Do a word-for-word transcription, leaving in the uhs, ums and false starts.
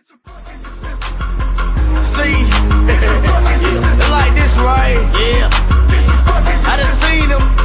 See, yeah. Like this, right? Yeah. I done seen them.